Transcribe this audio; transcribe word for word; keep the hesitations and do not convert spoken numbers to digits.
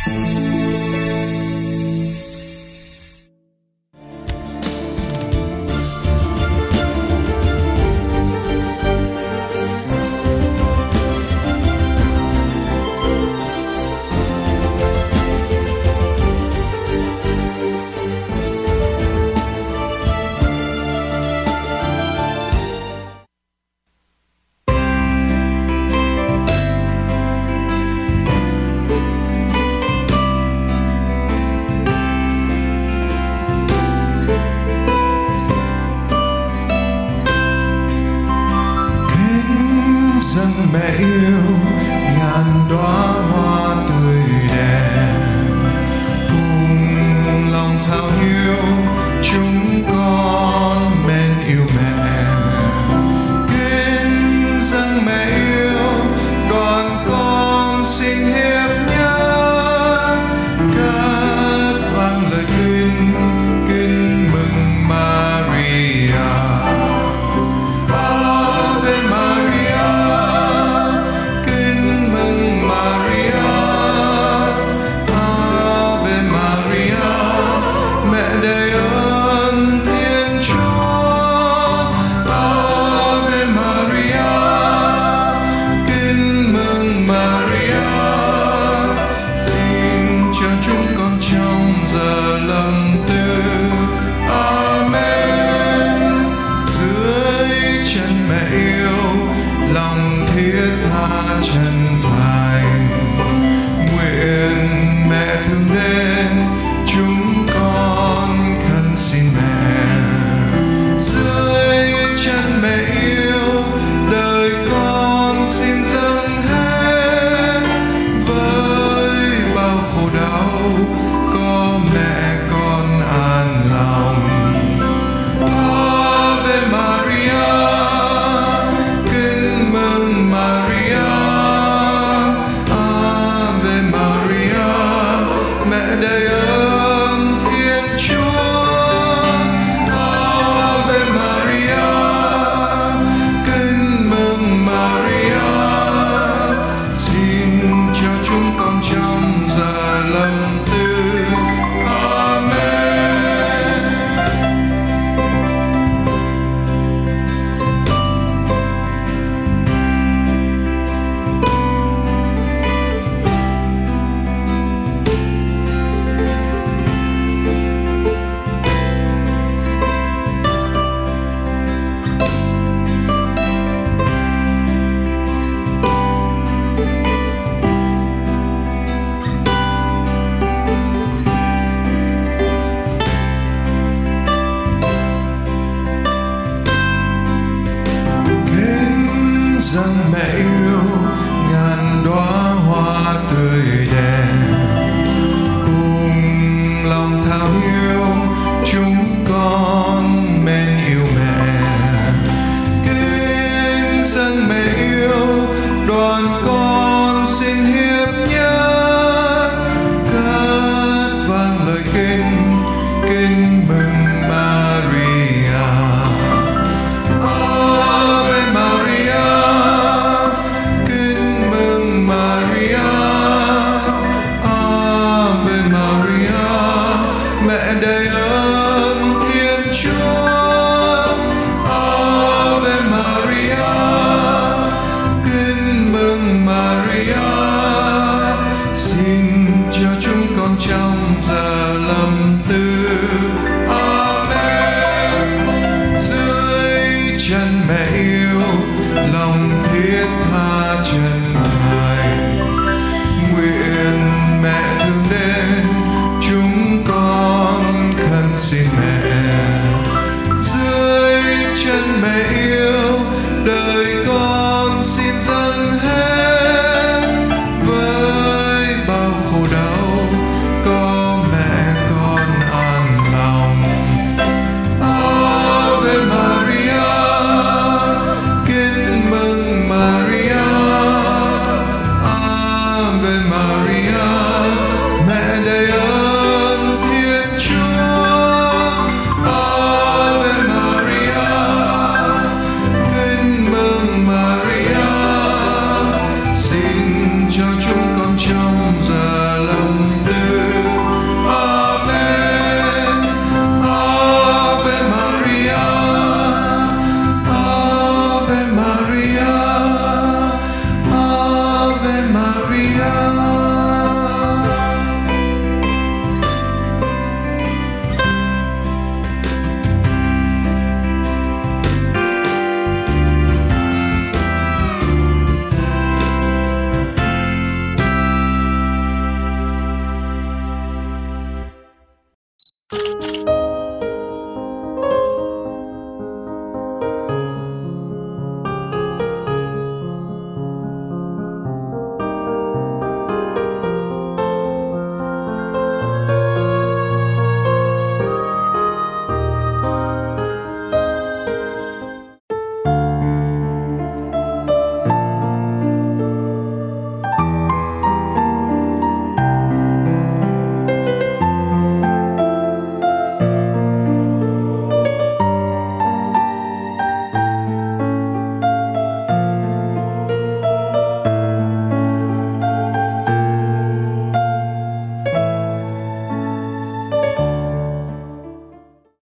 Mẹ yêu ngàn đóa hoa tươi đẹp, cùng lòng thao hiu chúng con mến yêu mẹ. Kính dâng mẹ yêu, đoàn con xin hiệp nhất cất vang lời kinh kinh mừng Maria. Ave Maria, kính mừng Maria. Ave Maria, mẹ đầy ơn Thiên Chúa. Ave Maria, kính mừng Maria. Xin cho chúng con trong giờ lâm tư. Amen. Dưới chân mẹ yêu, lòng thiết tha chân thành, nguyện mẹ thương đến chúng con khấn xin mẹ. Dưới chân mẹ yêu, đời con xin dâng hết. Với bao khổ đau có mẹ con an lòng. Ave Maria, kính mừng Maria. Ave Maria, mẹ đầy ơn Thiên Chúa. Ave Maria, kính mừng Maria. Xin cho chúng con trong giờ lâm tư. Amen. Kính dâng mẹ yêu ngàn đóa hoa tươi đẹp, cùng lòng thao hiu chúng con mến yêu mẹ. Kính dâng mẹ yêu, đoàn con xin hiệp nhất cất vang lời kinh kinh mừng Maria. Ave Maria, kính mừng Maria. Ave Maria, mẹ đầy ơn Thiên Chúa. Ave Maria, kính mừng Maria. Xin cho chúng con trong